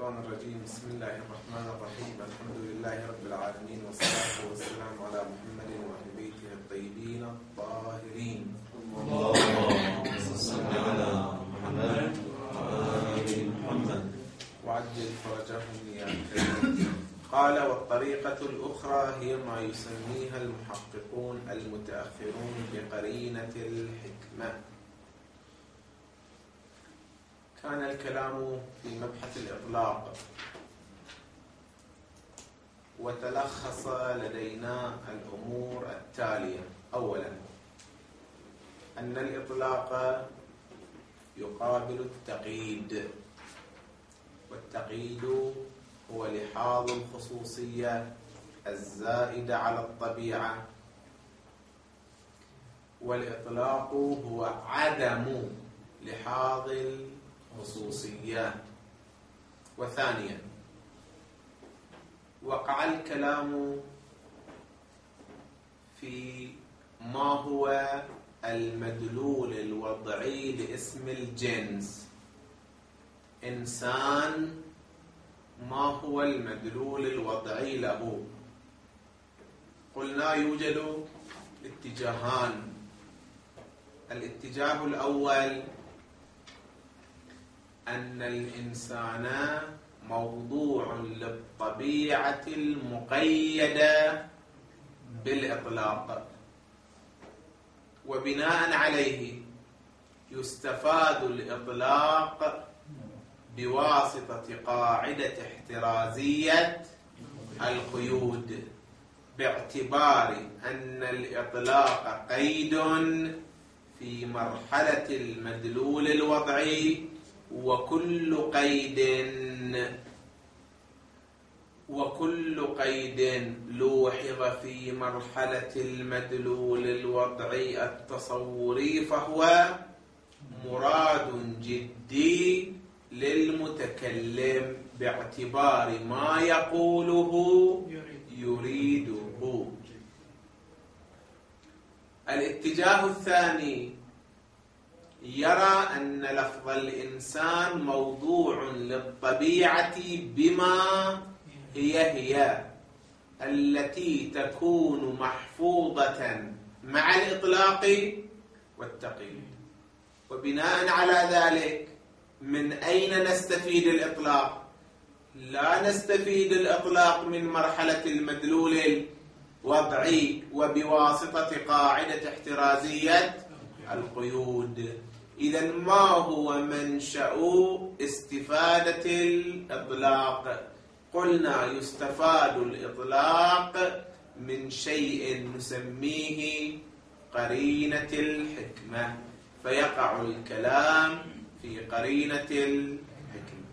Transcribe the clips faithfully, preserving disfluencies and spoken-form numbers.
الشيطان الرجيم. بسم الله الرحمن الرحيم. الحمد لله رب العالمين، والصلاة والسلام على محمد وأهل بيته الطيبين الطاهرين. اللهم صل على محمد وآل محمد وعجل فرجهم يا كريم. قال: والطريقة الأخرى هي ما يسميها المحققون المتأخرون بقرينة الحكمة. كان الكلام في مبحث الإطلاق، وتلخص لدينا الأمور التالية. أولا، أن الإطلاق يقابل التقييد، والتقييد هو لحاظ الخصوصية الزائدة على الطبيعة، والإطلاق هو عدم لحاظ الخصوصية. وثانيا، وقع الكلام في ما هو المدلول الوضعي لاسم الجنس. إنسان، ما هو المدلول الوضعي له؟ قلنا يوجد اتجاهان. الاتجاه الأول أن الإنسان موضوع للطبيعة المقيدة بالإطلاق، وبناء عليه يستفاد الإطلاق بواسطة قاعدة احترازية القيود، باعتبار أن الإطلاق قيد في مرحلة المدلول الوضعي، وكل قيد وكل قيد لوحظ في مرحلة المدلول الوضعي التصوري فهو مراد جدي للمتكلم باعتبار ما يقوله يريده. الاتجاه الثاني يرى أن لفظ الإنسان موضوع للطبيعة بما هي هي التي تكون محفوظة مع الإطلاق والتقييد. وبناء على ذلك، من أين نستفيد الإطلاق؟ لا نستفيد الإطلاق من مرحلة المدلول الوضعي وبواسطة قاعدة احترازية القيود. إذن ما هو منشأ استفادة الإطلاق؟ قلنا يستفاد الإطلاق من شيء نسميه قرينة الحكمة، فيقع الكلام في قرينة الحكمة.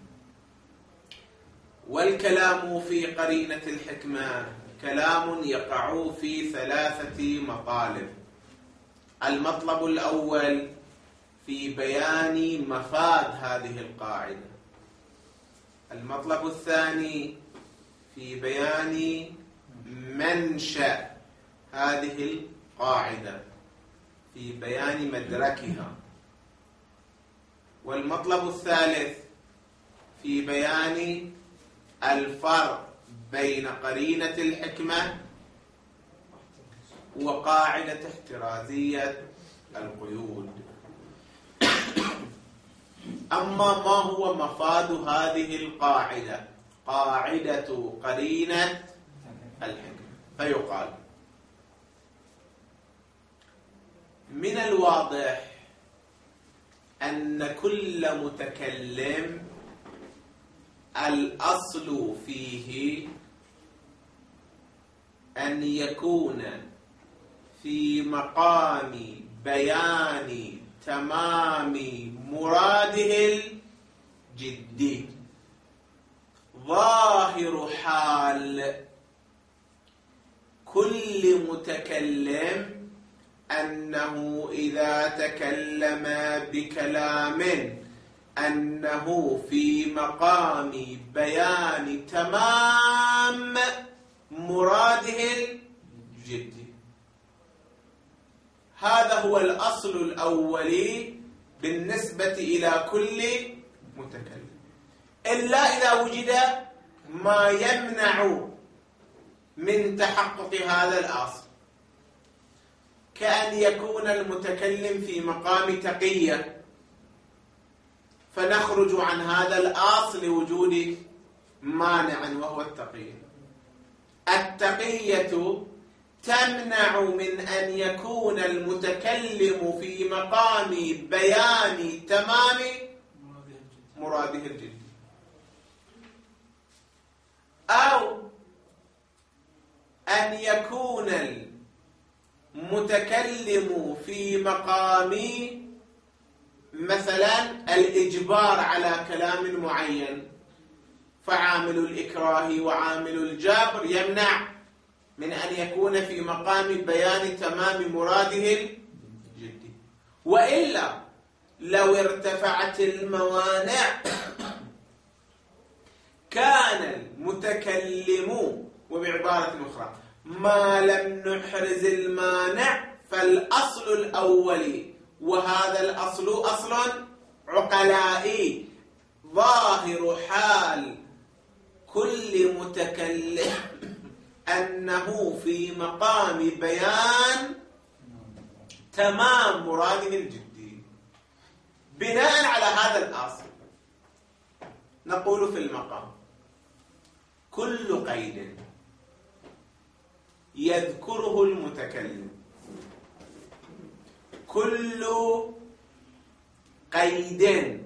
والكلام في قرينة الحكمة كلام يقع في ثلاثة مطالب. المطلب الأول في بيان مفاد هذه القاعدة. المطلب الثاني في بيان منشأ هذه القاعدة، في بيان مدركها. والمطلب الثالث في بيان الفرق بين قرينة الحكمة وقاعدة احترازية القيود. أما ما هو مفاد هذه القاعدة، قاعدة قرينة الحكمة، فيقال: من الواضح أن كل متكلم الأصل فيه أن يكون في مقام بيان تمام مراده الجدي. ظاهر حال كل متكلم أنه إذا تكلم بكلام أنه في مقام بيان تمام مراده الجدي. هذا هو الأصل الأولي بالنسبة إلى كل متكلم. إلا إذا وجد ما يمنع من تحقق هذا الأصل، كأن يكون المتكلم في مقام تقية، فنخرج عن هذا الأصل لوجود مانع وهو التقية. التقية تمنع من أن يكون المتكلم في مقام بيان تمام مراده الجدي، أو أن يكون المتكلم في مقام مثلا الإجبار على كلام معين، فعامل الإكراه وعامل الجبر يمنع من أن يكون في مقام بيان تمام مراده الجدي. وإلا لو ارتفعت الموانع كان المتكلم، وبعبارة أخرى ما لم نحرز المانع فالأصل الأولي، وهذا الأصل أصل عقلائي ظاهر حال كل متكلم أنه في مقام بيان تمام مراده الجدي. بناء على هذا الأصل نقول في المقام كل قيد يذكره المتكلم، كل قيد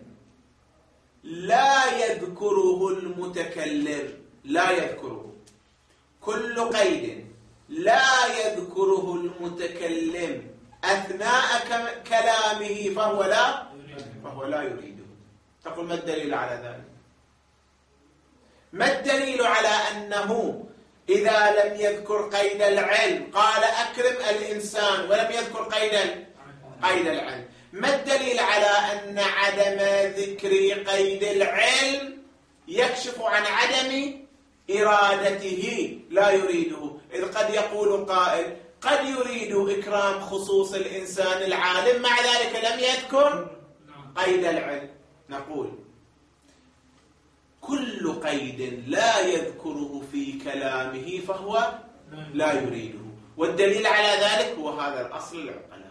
لا يذكره المتكلم، لا يذكره كل قيد لا يذكره المتكلم أثناء كلامه فهو لا فهو لا يريده. تقول ما الدليل على ذلك؟ ما الدليل على أنه إذا لم يذكر قيد العلم قال أكرم الإنسان ولم يذكر قيد قيد العلم؟ ما الدليل على أن عدم ذكر قيد العلم يكشف عن عدم إرادته لا يريده؟ إذ قد يقول قائل قد يريد إكرام خصوص الإنسان العالم مع ذلك لم يذكر قيد العلم. نقول كل قيد لا يذكره في كلامه فهو لا يريده، والدليل على ذلك هو هذا الأصل العقلاء.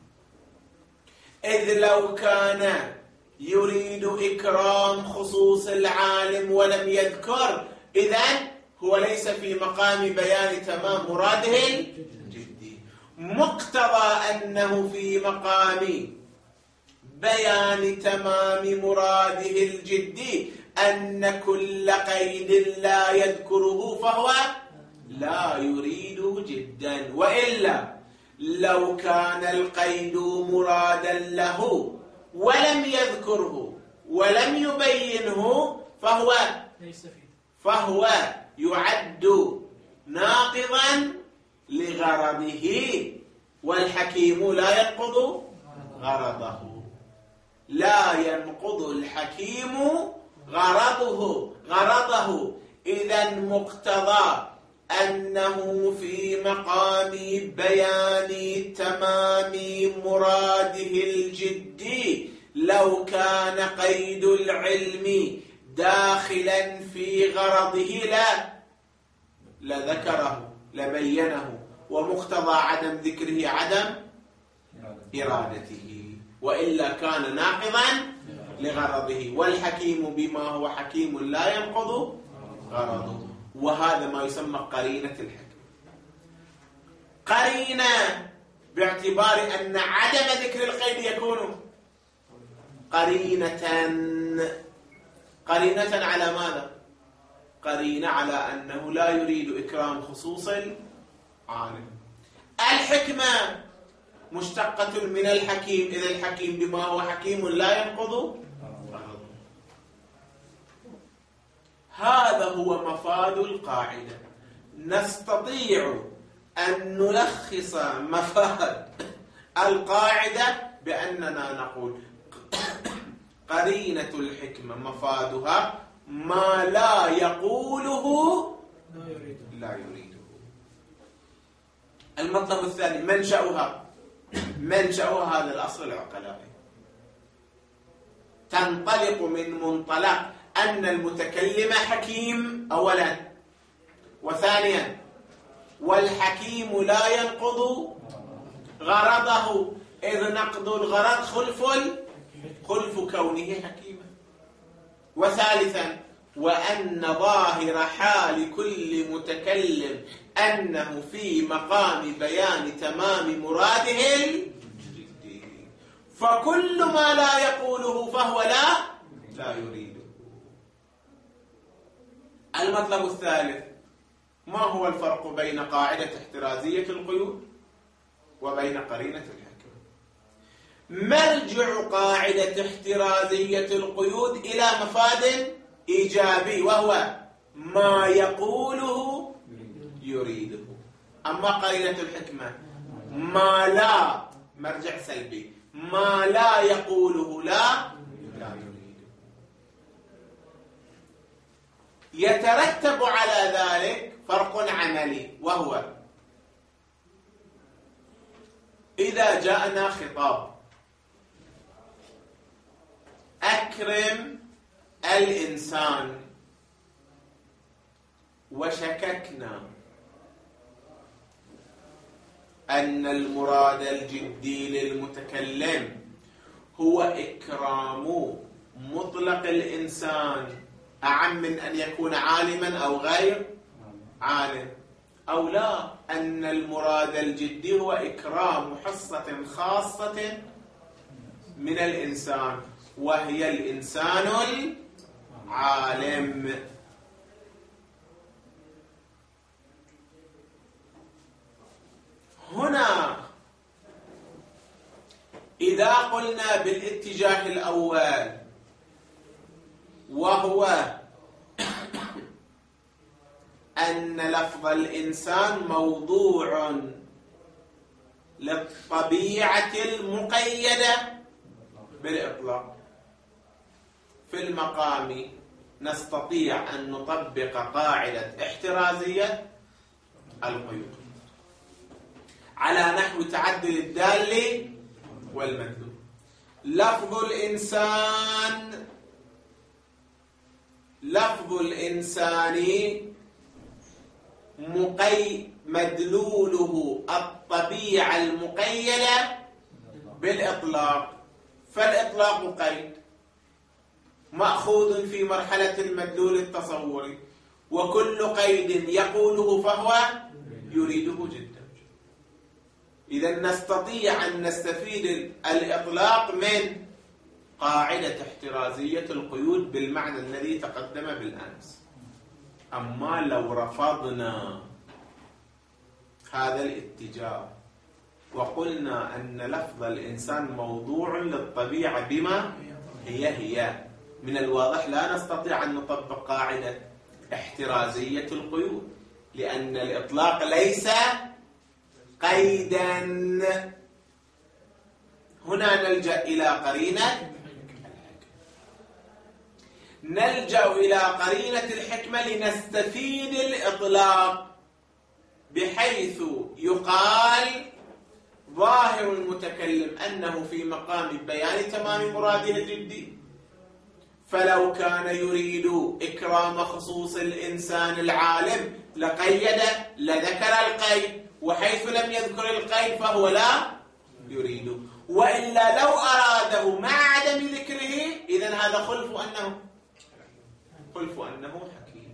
إذ لو كان يريد إكرام خصوص العالم ولم يذكر، إذن هو ليس في مقام بيان تمام مراده الجدي. مقتضى أنه في مقام بيان تمام مراده الجدي أن كل قيد لا يذكره فهو لا يريده جدا. وإلا لو كان القيد مرادا له ولم يذكره ولم يبينه فهو فهو يعد ناقضا لغرضه، والحكيم لا ينقض غرضه. لا ينقض الحكيم غرضه غرضه إذن مقتضى أنه في مقام بيان تمام مراده الجدي لو كان قيد العلم داخلا في غرضه لا لذكره لبينه، ومقتضى عدم ذكره عدم إرادته، وإلا كان ناقضا لغرضه. والحكيم بما هو حكيم لا ينقض غرضه، وهذا ما يسمى قرينة الحكم. قرينة باعتبار أن عدم ذكر القيد يكون قرينة قرينة على ماذا؟ قرينة على أنه لا يريد إكرام خصوص العالم. الحكمة مشتقة من الحكيم، إذا الحكيم بما هو حكيم لا ينقض غرضه. هذا هو مفاد القاعدة. نستطيع أن نلخص مفاد القاعدة بأننا نقول قرينة الحكمة مفادها ما لا يقوله لا يريده. المطلب الثاني منشأها منشأها هذا الأصل العقلائي، تنطلق من منطلق أن المتكلم حكيم أولا، وثانيا والحكيم لا ينقض غرضه، إذ نقض الغرض خلف خلف كونه حكيما، وثالثا وأن ظاهر حال كل متكلم أنه في مقام بيان تمام مراده الجدي، فكل ما لا يقوله فهو لا لا يريده. المطلب الثالث، ما هو الفرق بين قاعدة احترازية القيود وبين قرينة الحكمة؟ مرجع قاعدة احترازية القيود إلى مفاد إيجابي، وهو ما يقوله يريده. أما قرينة الحكمة ما لا، مرجع سلبي، ما لا يقوله لا لا يريده. يترتب على ذلك فرق عملي، وهو إذا جاءنا خطاب أكرم الإنسان، وشككنا أن المراد الجدي للمتكلم هو إكرام مطلق الإنسان أعم من أن يكون عالما أو غير عالم، أو لا، أن المراد الجدي هو إكرام حصة خاصة من الإنسان وهي الإنسان العالم. هنا إذا قلنا بالاتجاه الأول، وهو أن لفظ الإنسان موضوع للطبيعة المقيدة بالإطلاق، في المقام نستطيع أن نطبق قاعدة احترازية القيود على نحو تعدل الدال والمدلول. لفظ الإنسان لفظ الإنسان مقي مدلوله الطبيعة المقيدة بالإطلاق، فالإطلاق قيد مأخوذ في مرحلة المدلول التصوري، وكل قيد يقوله فهو يريده جدا. إذا نستطيع أن نستفيد الإطلاق من قاعدة احترازية القيود بالمعنى الذي تقدم بالأمس. أما لو رفضنا هذا الاتجاه وقلنا أن لفظ الإنسان موضوع للطبيعة بما هي هي، من الواضح لا نستطيع أن نطبق قاعدة احترازية القيود، لأن الإطلاق ليس قيدا. هنا نلجأ إلى قرينة نلجأ إلى قرينة الحكمة لنستفيد الإطلاق، بحيث يقال ظاهر المتكلم أنه في مقام بيان تمام مراده الجدي، فلو كان يريد إكرام خصوص الإنسان العالم لقيد لذكر القيد، وحيث لم يذكر القيد فهو لا يريد، وإلا لو أراده مع عدم ذكره إذن هذا خلف أنه خلف أنه حكيم.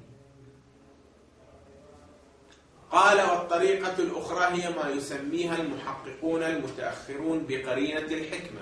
قال والطريقة الأخرى هي ما يسميها المحققون المتأخرون بقرينة الحكمة،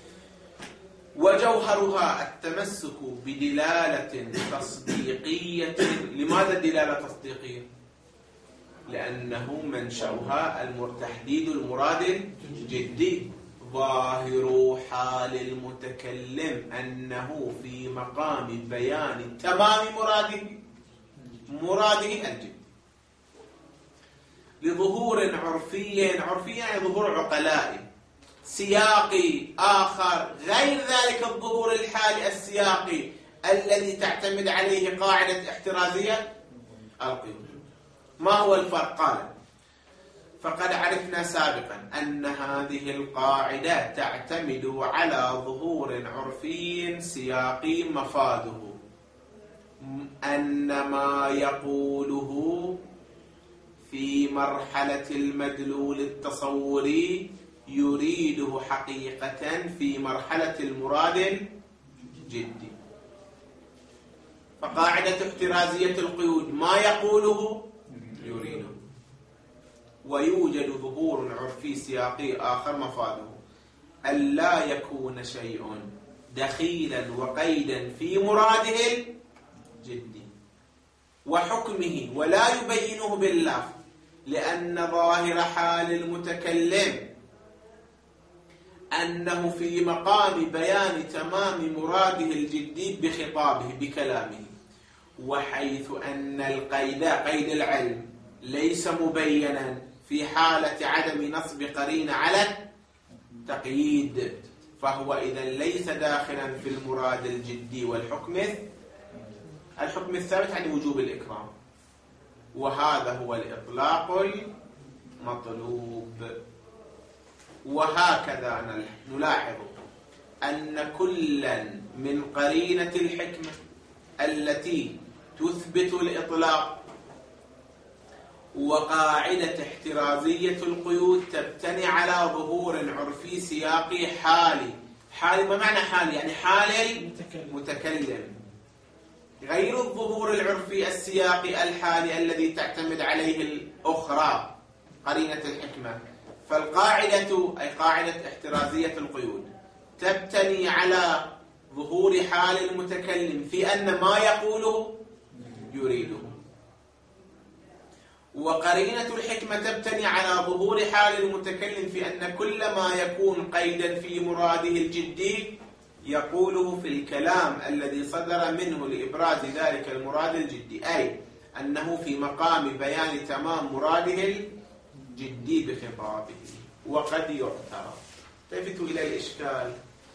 وجوهرها التمسك بدلالة تصديقية. لماذا دلالة تصديقية؟ لأنه منشأها تحديد المراد الجدي. ظاهر حال المتكلم أنه في مقام بيان تمام مراده مراده الجدي لظهور عرفي عرفي يعني ظهور عقلائي سياقي آخر غير ذلك الظهور الحالي السياقي الذي تعتمد عليه قاعدة احترازية القيود. ما هو الفرق؟ قال فقد عرفنا سابقا أن هذه القاعدة تعتمد على ظهور عرفي سياقي مفاده أن ما يقوله في مرحلة المدلول التصوري يريده حقيقة في مرحلة المراد الجدي. فقاعدة احترازية القيود ما يقوله يريده. ويوجد ظهور عرفي سياقي آخر مفاده ألا يكون شيء دخيلا وقيدا في مراده الجدي وحكمه ولا يبينه باللفظ، لأن ظاهر حال المتكلم أنه في مقام بيان تمام مراده الجدي بخطابه بكلامه. وحيث أن القيد قيد العلم ليس مبينا في حالة عدم نصب قرينة على التقييد، فهو إذن ليس داخلا في المراد الجدي والحكم الحكم الثابت عن وجوب الإكرام. وهذا هو الإطلاق المطلوب. وهكذا نلاحظ أن كلا من قرينة الحكمة التي تثبت الإطلاق وقاعدة احترازية القيود تبتني على ظهور عرفي سياقي حالي. حالي ما معنى حالي؟ يعني حال المتكلم، غير الظهور العرفي السياقي الحالي الذي تعتمد عليه الأخرى قرينة الحكمة. فالقاعدة أي قاعدة احترازية القيود تبتني على ظهور حال المتكلم في أن ما يقوله يريده، وقرينة الحكمة تبتني على ظهور حال المتكلم في أن كل ما يكون قيدا في مراده الجدي يقوله في الكلام الذي صدر منه لإبراز ذلك المراد الجدي، أي أنه في مقام بيان تمام مراده الجدي بخطابه. وقد يعترض. التفتوا إلى الإشكال.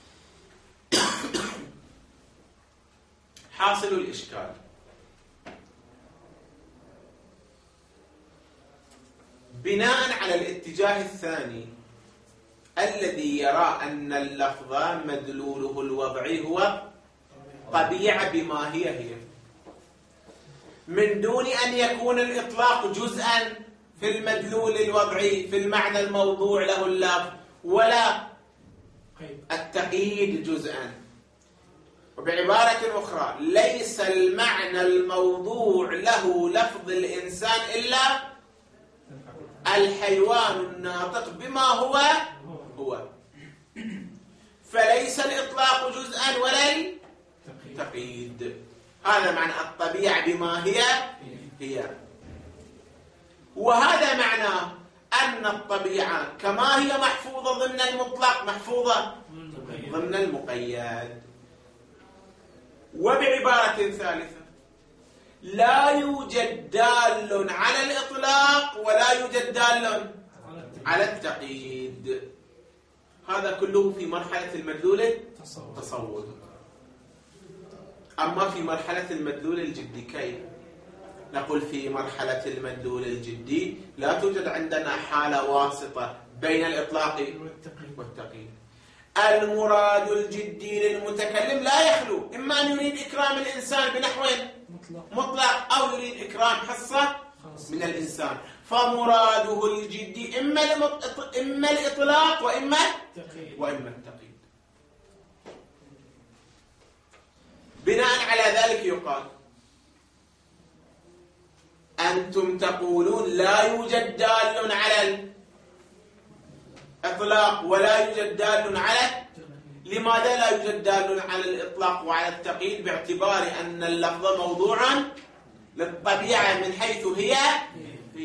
حاصل الإشكال بناء على الاتجاه الثاني الذي يرى أن اللفظ مدلوله الوضعي هو طبيعة بما هي هي، من دون أن يكون الإطلاق جزءا في المدلول الوضعي في المعنى الموضوع له اللفظ، ولا التقييد جزءا. وبعبارة أخرى ليس المعنى الموضوع له لفظ الإنسان إلا الحيوان الناطق بما هو هو، فليس الإطلاق جزءا ولا التقييد. هذا معنى الطبيعة بما هي هي. وهذا معناه أن الطبيعة كما هي محفوظة ضمن المطلق محفوظة ضمن المقيد. وبعبارة ثالثة لا يوجد دال على الإطلاق ولا يوجد دال على التقييد. هذا كله في مرحلة المدلول التصور. أما في مرحلة المدلول الجدي كيف؟ نقول في مرحلة المدلول الجدي لا توجد عندنا حالة واسطة بين الإطلاق والتقييد. المراد الجدي للمتكلم لا يخلو إما أن يريد إكرام الإنسان بنحو مطلق أو يريد إكرام حصة من الإنسان، فمراده الجدي إما إما الإطلاق وإما وإما التقييد. بناء على ذلك يقال أنتم تقولون لا يوجد دال على الإطلاق ولا يوجد دال على. لماذا لا يوجد دال على الإطلاق وعلى التقييد؟ باعتبار أن اللفظ موضوعا للطبيعة من حيث هي هي.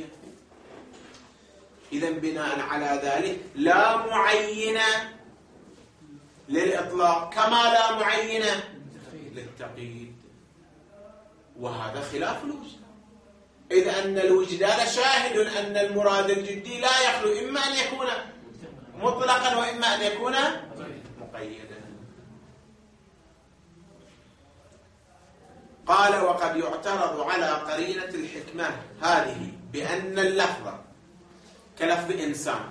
إذن بناء على ذلك لا معينة للإطلاق كما لا معينة للتقييد، وهذا خلاف الوجدان. إذ أن الوجدان شاهد أن المراد الجدي لا يخلو إما أن يكون مطلقا وإما أن يكون مقيدا. قال وقد يعترض على قرينة الحكمة هذه بأن اللفظ كلفظ إنسان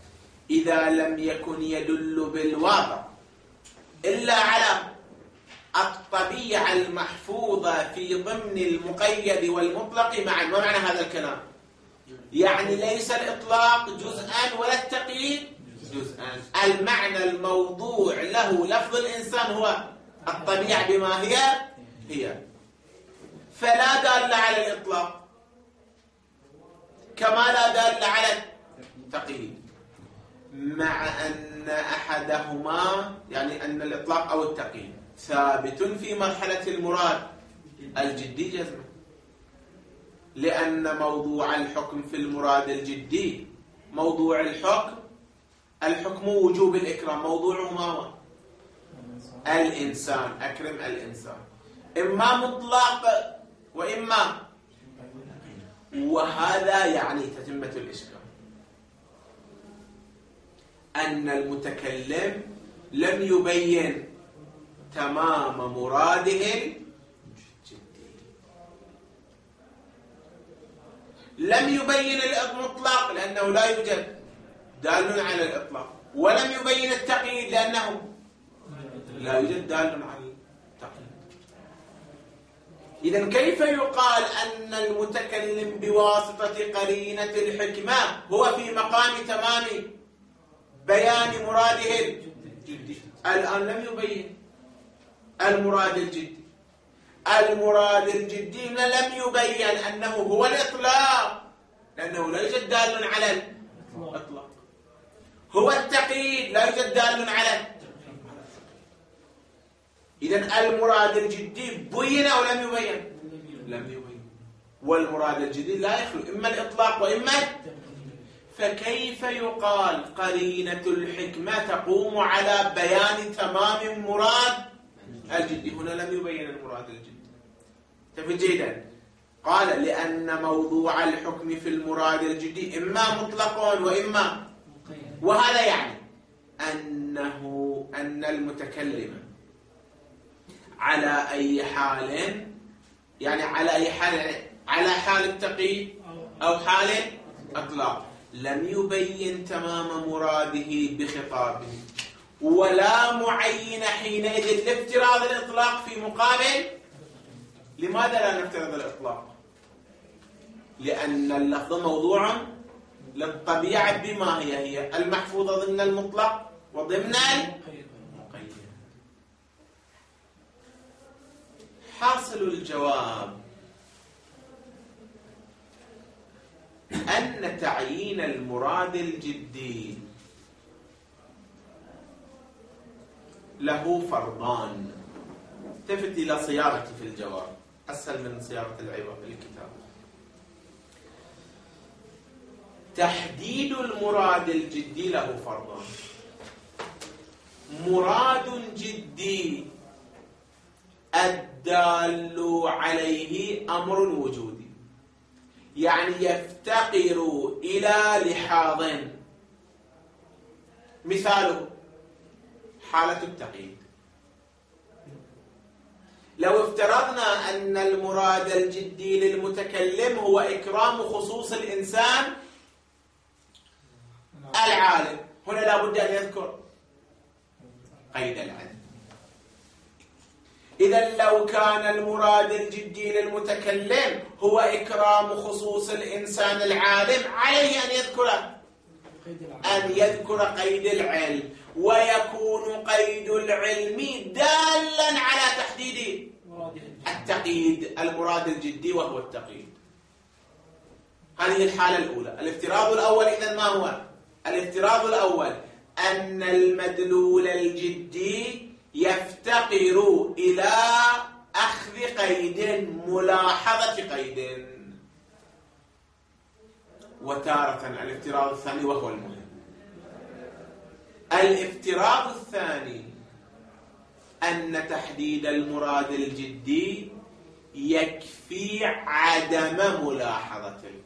إذا لم يكن يدل بالواقع إلا على الطبيعة المحفوظة في ضمن المقيد والمطلق معا. ما معنى هذا الكلام؟ يعني ليس الإطلاق جزءا ولا التقييد جزءا. المعنى الموضوع له لفظ الإنسان هو الطبيعة بما هي هي، فلا دال على الإطلاق كما لا دال على التقييد، مع أن أحدهما يعني أن الإطلاق أو التقييد ثابت في مرحلة المراد الجدي جزما، لأن موضوع الحكم في المراد الجدي موضوع الحكم الحكم وجوب الإكرام، موضوعه ما هو؟ الإنسان، أكرم الإنسان، إما مطلق وإما، وهذا يعني تتمة الإشكال أن المتكلم لم يبين تمام مراده الجدي، لم يبين المطلق لأنه لا يوجد دال على الإطلاق، ولم يبين التقييد لأنه لا يوجد دال على التقييد. إذن كيف يقال أن المتكلم بواسطة قرينة الحكمة هو في مقام تمام بيان مراده الجدي؟ الآن لم يبين المراد الجدي، المراد الجدي لم يبين أنه هو الإطلاق لأنه لا يوجد دال على الإطلاق، هو التقييد لا يوجد دال على. إذن المراد الجدي بين أو لم يبين؟ لم يبين. والمراد الجدي لا يخلو إما الإطلاق وإما، فكيف يقال قرينة الحكمة تقوم على بيان تمام مراد الجدي؟ هنا لم يبين المراد الجدي. تفهم جيدا؟ قال لأن موضوع الحكم في المراد الجدي إما مطلق وإما، وهذا يعني أنه أن المتكلم على أي حال، يعني على أي حال، يعني على حال التقييد أو حال الإطلاق لم يبين تمام مراده بخطابه، ولا معين حينئذ لافتراض الإطلاق في مقابل. لماذا لا نفترض الإطلاق؟ لأن اللفظ موضوع للطبيعة بما هي هي المحفوظة ضمن المطلق وضمن المقيد. حاصل الجواب أن تعيين المراد الجدي له فرضان. التفت إلى صياغتي في الجواب أسهل من صياغة العبارة في الكتاب. تحديد المراد الجدي له فرضان. مراد جدي الدال عليه أمر وجودي، يعني يفتقر إلى لحاظ، مثاله حالة التقييد. لو افترضنا أن المراد الجدي للمتكلم هو إكرام خصوص الإنسان العالم، هنا لا بد أن يذكر قيد العلم. إذن لو كان المراد الجدي للمتكلم هو إكرام خصوص الإنسان العالم عليه أن يذكر أن يذكر قيد العلم، ويكون قيد العلم دالا على تحديد التقييد المراد الجدي وهو التقييد. هذه الحالة الأولى. الافتراض الأول إذن ما هو؟ الافتراض الأول أن المدلول الجدي يفتقر إلى أخذ قيد، ملاحظة قيد. وتارة الافتراض الثاني وهو المهم، الافتراض الثاني أن تحديد المراد الجدي يكفي عدم ملاحظة القيد.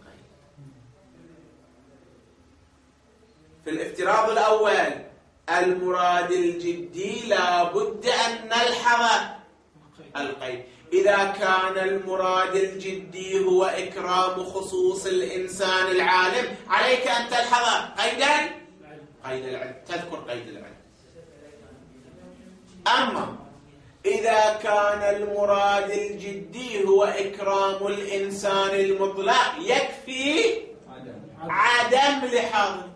في الافتراض الأول المراد الجدي لا بد أن نلحظ القيد. إذا كان المراد الجدي هو إكرام خصوص الإنسان العالم عليك أن تلحظ قيدا قيد العلم، تذكر قيد العلم. أما إذا كان المراد الجدي هو إكرام الإنسان المطلق يكفي عدم لحاظ القيد.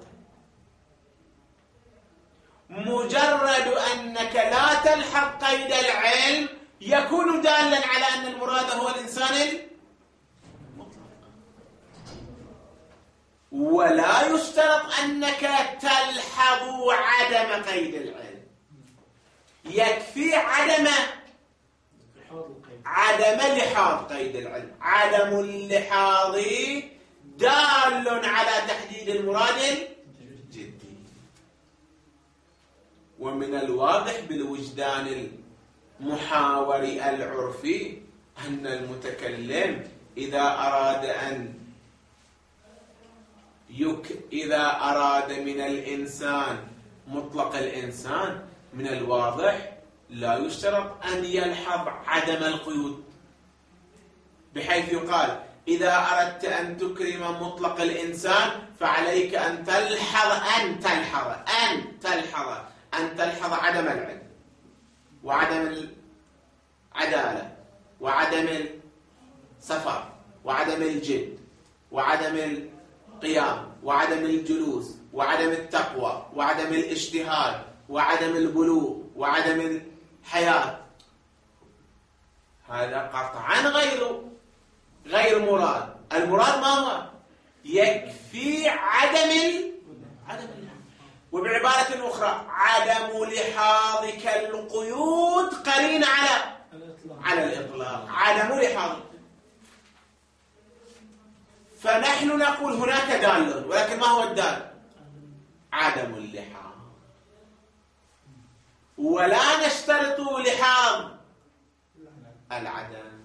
مجرد أنك لا تلحظ قيد العلم يكون دالا على أن المراد هو الإنسان المطلق، ولا يشترط أنك تلحظ عدم قيد العلم، يكفي عدم عدم لحاظ قيد العلم. عدم اللحاظ دال على تحديد المراد الجدي. ومن الواضح بالوجدان المحاوري العرفي أن المتكلم إذا أراد أن يك إذا أراد من الإنسان مطلق الإنسان من الواضح لا يشترط أن يلحظ عدم القيود، بحيث يقال إذا أردت أن تكرم مطلق الإنسان فعليك أن تلحظ أن تلحظ أن تلحظ أن تلحظ عدم العلم وعدم العدالة وعدم السفر وعدم الجد وعدم القيام وعدم الجلوس وعدم التقوى وعدم الاجتهاد وعدم البلوغ وعدم الحياة. هذا قطعا غير غير مراد. المراد ما هو؟ يكفي عدم ال... عدم اللحاظ. وبعبارة أخرى عدم لحاظك القيود قرين على على الإطلاق. عدم لحاظ. فنحن نقول هناك دال، ولكن ما هو الدال؟ عدم اللحاظ. ولا نشترط لحاظ العدم.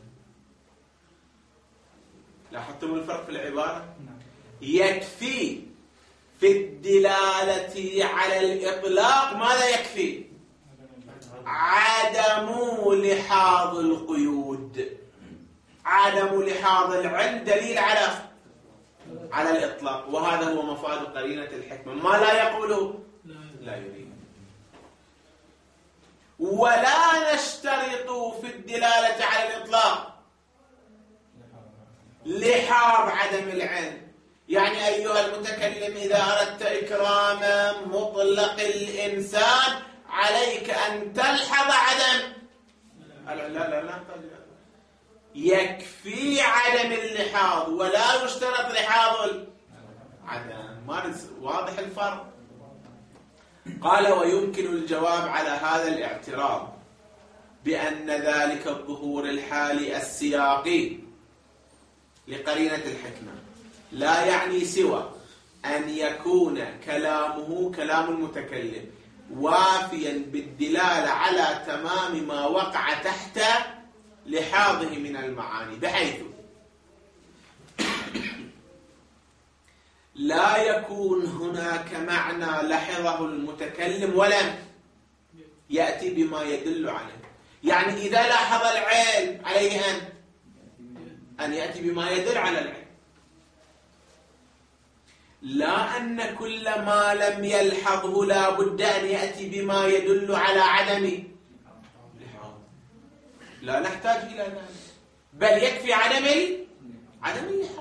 لاحظتم الفرق في العبارة؟ يكفي في الدلالة على الإطلاق ماذا يكفي؟ عدم لحاظ القيود. عدم لحاظ العلم دليل على على الإطلاق، وهذا هو مفاد قرينة الحكمة. ما لا يقوله لا يريد. ولا نشترط في الدلالة على الإطلاق لحاظ عدم العلم. يعني أيها المتكلم إذا أردت إكرام مطلق الإنسان عليك أن تلحظ عدم لا لا لا يكفي عدم اللحاظ ولا يشترط لحاظ العدم. ما واضح الفرق؟ قال ويمكن الجواب على هذا الاعتراض بأن ذلك الظهور الحالي السياقي لقرينة الحكمة لا يعني سوى أن يكون كلامه كلام المتكلم وافيا بالدلالة على تمام ما وقع تحت لحاظه من المعاني، بحيث لا يكون هناك معنى لحظه المتكلم ولم يأتي بما يدل عليه. يعني إذا لاحظ العلم عليه أن أن يأتي بما يدل على العلم، لا أن كل ما لم يلحظه لا بد أن يأتي بما يدل على عدم لحاظ. لا نحتاج إلى ذلك، بل يكفي عدم عدم اللحاظ،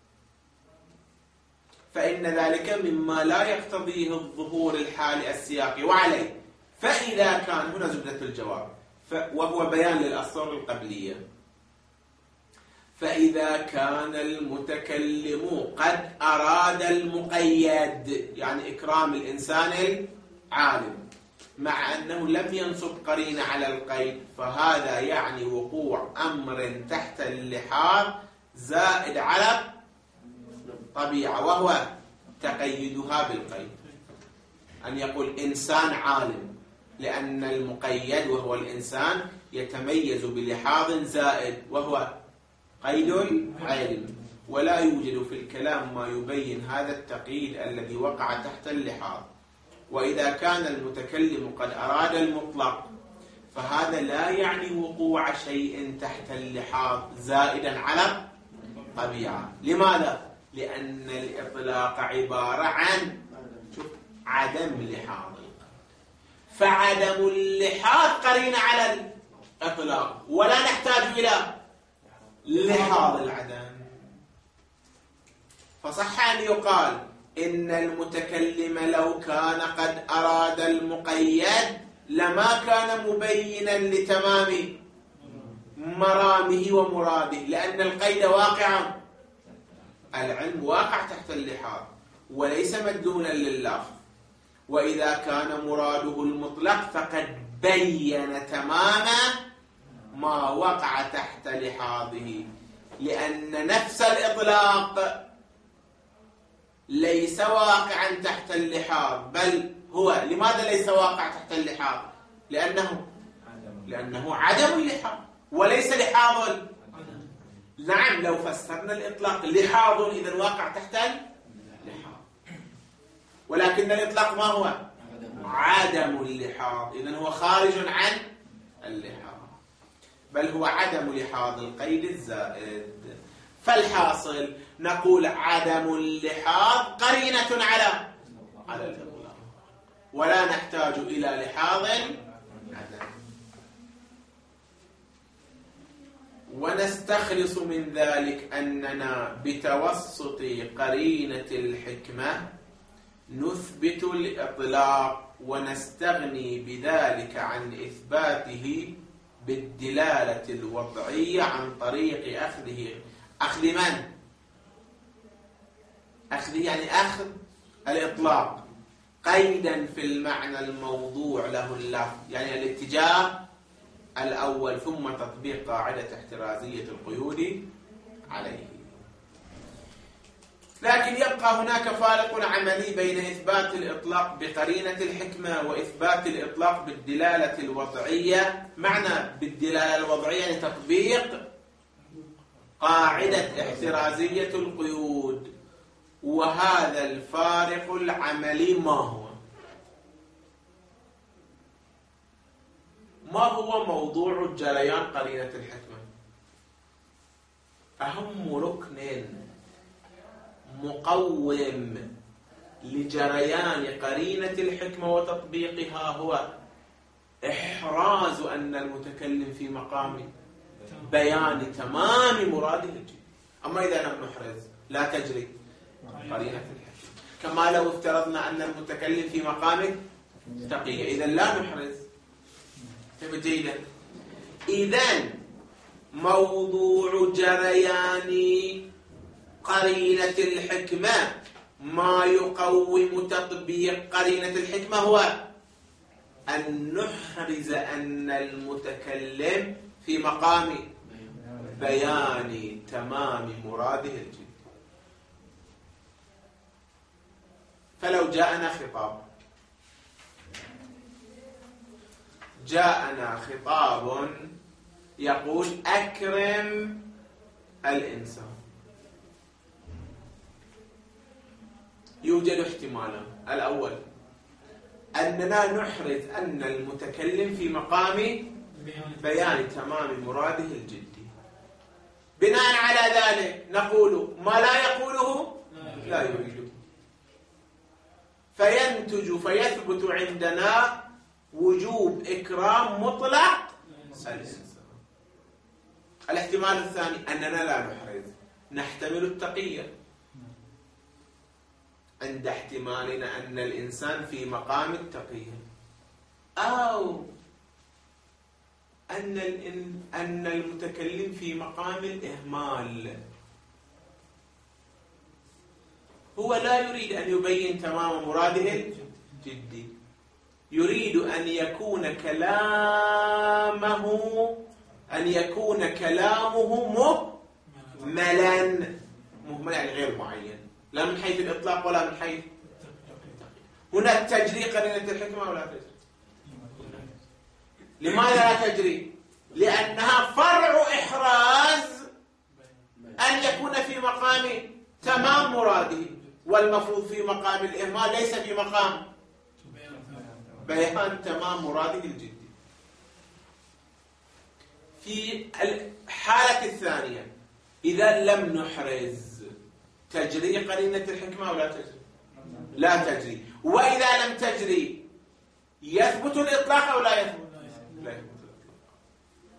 فإن ذلك مما لا يقتضيه الظهور الحالي السياقي. وعليه فإذا كان هنا زبدة الجواب وهو بيان للأسطر القبلية، فإذا كان المتكلم قد أراد المقيد يعني إكرام الإنسان العالم مع أنه لم ينصب قرين على القيد، فهذا يعني وقوع أمر تحت اللحاظ زائد على طبيعة، وهو تقيدها بالقيد. أن يقول إنسان عالم، لأن المقيد وهو الإنسان يتميز بلحاظ زائد وهو قيد العلم، ولا يوجد في الكلام ما يبين هذا التقييد الذي وقع تحت اللحاظ. وإذا كان المتكلم قد أراد المطلق فهذا لا يعني وقوع شيء تحت اللحاظ زائدا على طبيعة. لماذا؟ لأن الإطلاق عبارة عن عدم لحاظ، فعدم اللحاظ قرين على إطلاق، ولا نحتاج إلى لحاظ العدم. فصح أن يقال إن المتكلم لو كان قد أراد المقيد لما كان مبينا لتمام مرامه ومراده، لأن القيد واقع، العلم واقع تحت اللحاظ وليس مدلولا لللفظ. وإذا كان مراده المطلق فقد بين تمام ما وقع تحت لحاظه، لأن نفس الإطلاق ليس واقعا تحت اللحاظ، بل هو لماذا ليس واقع تحت اللحاظ؟ لأنه لأنه عدم اللحاظ وليس لحاظ. نعم، لو فسرنا الإطلاق لحاظ إذن واقع تحت اللحاظ، ولكن الإطلاق ما هو؟ عدم اللحاظ، إذن هو خارج عن اللحاظ، بل هو عدم لحاظ القيد الزائد. فالحاصل نقول عدم اللحاظ قرينة على على الإطلاق، ولا نحتاج إلى لحاظ عدم. ونستخلص من ذلك أننا بتوسط قرينة الحكمة نثبت الإطلاق، ونستغني بذلك عن إثباته بالدلالة الوضعية عن طريق أخذه أخذ من؟ أخذ يعني أخذ الإطلاق قيدا في المعنى الموضوع له اللفظ، يعني الاتجاه الأول، ثم تطبيق قاعدة احترازية القيود عليه. لكن يبقى هناك فارق عملي بين إثبات الإطلاق بقرينة الحكمة وإثبات الإطلاق بالدلالة الوضعية. معنى بالدلالة الوضعية يعني تطبيق قاعدة احترازية القيود. وهذا الفارق العملي ما هو؟ ما هو موضوع جريان قرينة الحكمة؟ أهم ركن مقوم لجريان قرينة الحكمة وتطبيقها هو إحراز أن المتكلم في مقام بيان تمام مراده الجدي. أما إذا لم نحرز لا تجري قرينة الحكمة، كما لو افترضنا أن المتكلم في مقام تقية، إذا لا نحرز. جيدا. إذن موضوع جريان قرينة الحكمة ما يقوم تطبيق قرينة الحكمة هو أن نحرز أن المتكلم في مقام بيان تمام مراده الجدي. فلو جاءنا خطاب جاءنا خطاب يقول أكرم الإنسان، يوجد احتمالان. الأول أننا نحرز أن المتكلم في مقام بيان تمام مراده الجدي، بناء على ذلك نقول ما لا يقوله لا يريده، فينتج فيثبت عندنا وجوب إكرام مطلق الإنسان. الاحتمال الثاني أننا لا نحرز، نحتمل التقية عند احتمالنا أن الإنسان في مقام التقية، أو أن أن المتكلم في مقام الإهمال، هو لا يريد أن يبين تمام مراده الجدي، يريد أن يكون كلامه أن يكون كلامه مهملا، مهمل يعني غير معين، لا من حيث الإطلاق ولا من حيث هنا تجري قرينة الحكمة ولا تجري. لماذا لا تجري؟ لأنها فرع إحراز أن يكون في مقام تمام مراده، والمفروض في مقام الإهمال ليس في مقام بيان تمام مراده الجدي. في الحالة الثانية إذا لم نحرز تجري قرينة الحكمة ولا تجري؟ لا تجري. وإذا لم تجري يثبت الإطلاق أو لا يثبت؟ لا يثبت الإطلاق.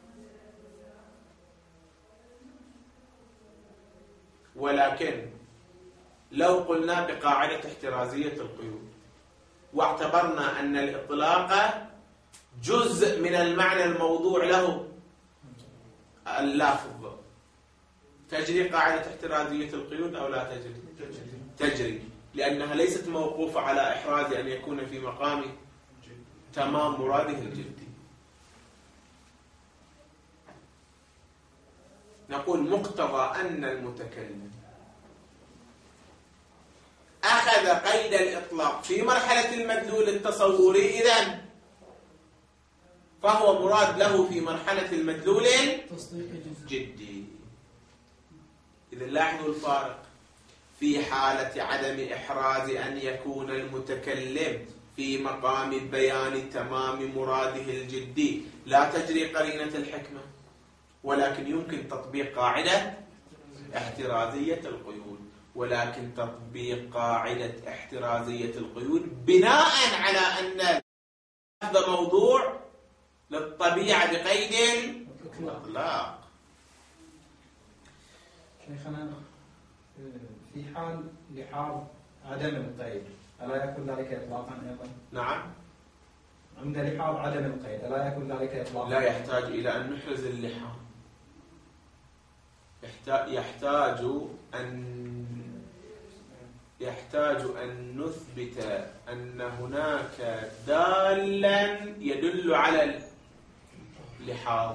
ولكن لو قلنا بقاعدة احترازية القيود واعتبرنا أن الإطلاق جزء من المعنى الموضوع له اللافظ، تجري قاعدة احترازية القيود أو لا تجري؟ تجري، لأنها ليست موقوفة على إحراز أن يكون في مقام تمام مراده الجدي. نقول مقتضى أن المتكلم أخذ قيد الإطلاق في مرحلة المدلول التصوري، إذن فهو مراد له في مرحلة المدلول الجدي. إذن لاحظوا الفارق في حالة عدم إحراز أن يكون المتكلم في مقام بيان تمام مراده الجدي لا تجري قرينة الحكمة، ولكن يمكن تطبيق قاعدة احترازية القيود، ولكن تطبيق قاعدة احترازية القيود بناء على أن هذا موضوع للطبيعة بقيد الإطلاق. شيخنا في حال لحاظ عدم القيد ألا يكون ذلك إطلاقا أيضا؟ نعم. عند لحاظ عدم القيد ألا يكون ذلك إطلاقا؟ لا يحتاج إلى أن نحرز اللحاظ، يحتاج أن يحتاج أن نثبت أن هناك دالا يدل على اللحاظ.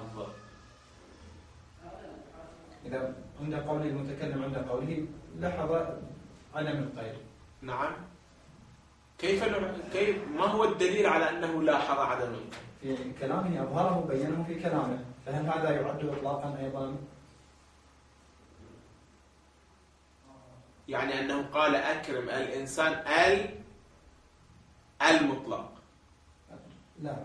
إذا عند قول المتكلم عند قوله لحظ عدم القيد. نعم. كيف كيف ما هو الدليل على أنه لاحظ عدم القيد؟ في كلامه أظهره بينه في كلامه، فهل هذا يعد إطلاقا أيضا؟ يعني أنه قال أكرم الإنسان ال المطلق. لا،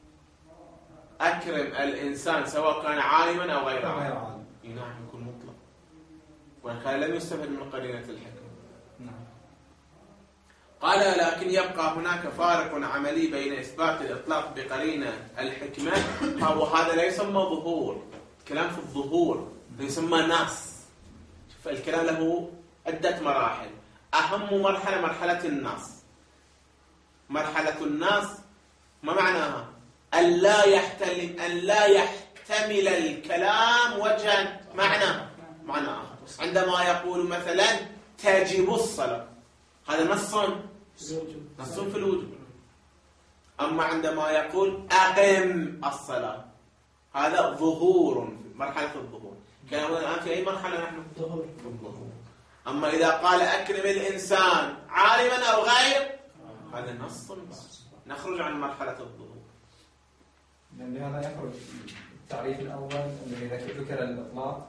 أكرم الإنسان سواء كان عالما أو غير عالم. نعم يكون مطلق، وإن كان لم يستفد من قرينة الحكمة. نعم. قال لكن يبقى هناك فارق عملي بين إثبات الإطلاق بقرينة الحكمة، وهذا لا يسمى ظهور، الكلام في الظهور يسمى نص. فالكلام له عدة مراحل، أهم مرحلة مرحلة النص. مرحلة النص ما معناها؟ أن لا يحتمل أن لا يحتمل الكلام وجها معنى معنى آخر. عندما يقول مثلا تجب الصلاة، هذا نص نص في الوجوب. أما عندما يقول أقم الصلاة، هذا ظهور، مرحلة الظهور. كلامنا الآن في أي مرحلة نحن؟ ظهور. أما إذا قال أكرم الإنسان عالما أو غير، هذا نص، نخرج عن مرحلة الظهور. لأن لهذا يخرج التعريف الأول الذي ذكر الإطلاق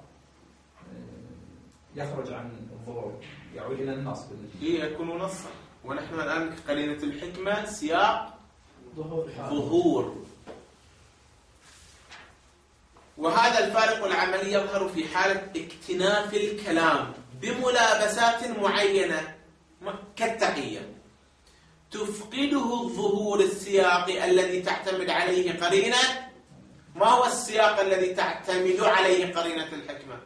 يخرج عن الظهور، يعود إلى النص. إيه يكون نصا، ونحن الآن قرينة الحكمة سياق ظهور. ظهور. وهذا الفارق العملي يظهر في حالة اكتناف الكلام بملابسات معينة كالتقية تفقده الظهور السياقي الذي تعتمد عليه قرينة. ما هو السياق الذي تعتمد عليه قرينة الحكمة؟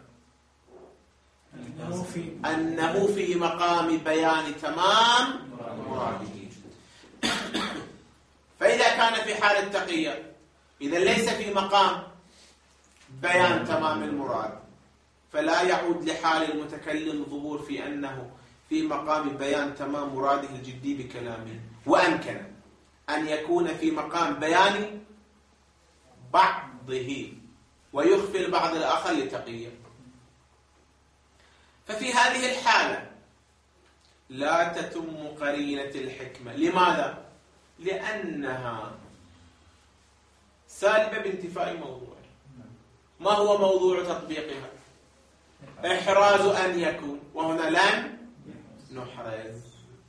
أنه في, أنه في مقام بيان تمام مراده. فإذا كان في حال التقية إذا ليس في مقام بيان تمام المراد، فلا يعود لحال المتكلم ظهور في أنه في مقام بيان تمام مراده الجدي بكلامه. وأمكن أن يكون في مقام بيان بعضه ويخفي البعض الآخر لتقية. ففي هذه الحالة لا تتم قرينة الحكمة. لماذا؟ لأنها سالبة بانتفاء موضوع. ما هو موضوع تطبيقها؟ إحراز أن يكون، وهنا لم نحرز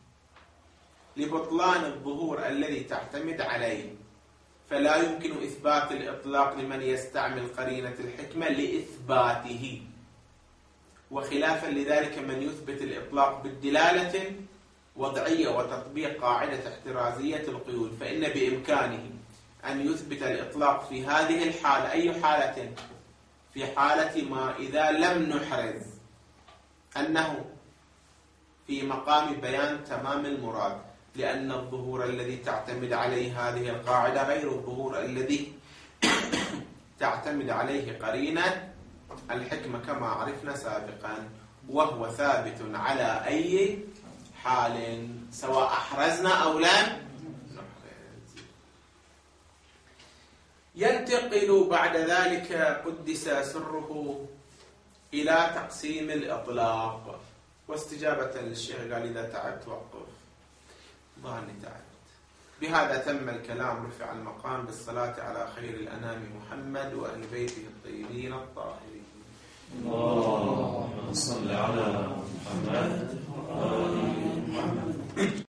لبطلان الظهور الذي تعتمد عليه. فلا يمكن إثبات الإطلاق لمن يستعمل قرينة الحكمة لإثباته، وخلافا لذلك من يثبت الإطلاق بالدلالة وضعية وتطبيق قاعدة احترازية القيود، فإن بإمكانه أن يثبت الإطلاق في هذه الحالة. أي حالة؟ في حالة ما إذا لم نحرز أنه في مقام بيان تمام المراد، لأن الظهور الذي تعتمد عليه هذه القاعدة غير الظهور الذي تعتمد عليه قرينة الحكمة كما عرفنا سابقا، وهو ثابت على أي حال سواء أحرزنا أو لم. ينتقل بعد ذلك قدس سره إلى تقسيم الإطلاق، واستجابة للشيخ قال إذا تعبت وقف، ظهرني تعبت. بهذا تم الكلام، رفع المقام بالصلاة على خير الأنام محمد وأهل بيته الطيبين الطاهرين. اللهم صل على محمد وآل محمد.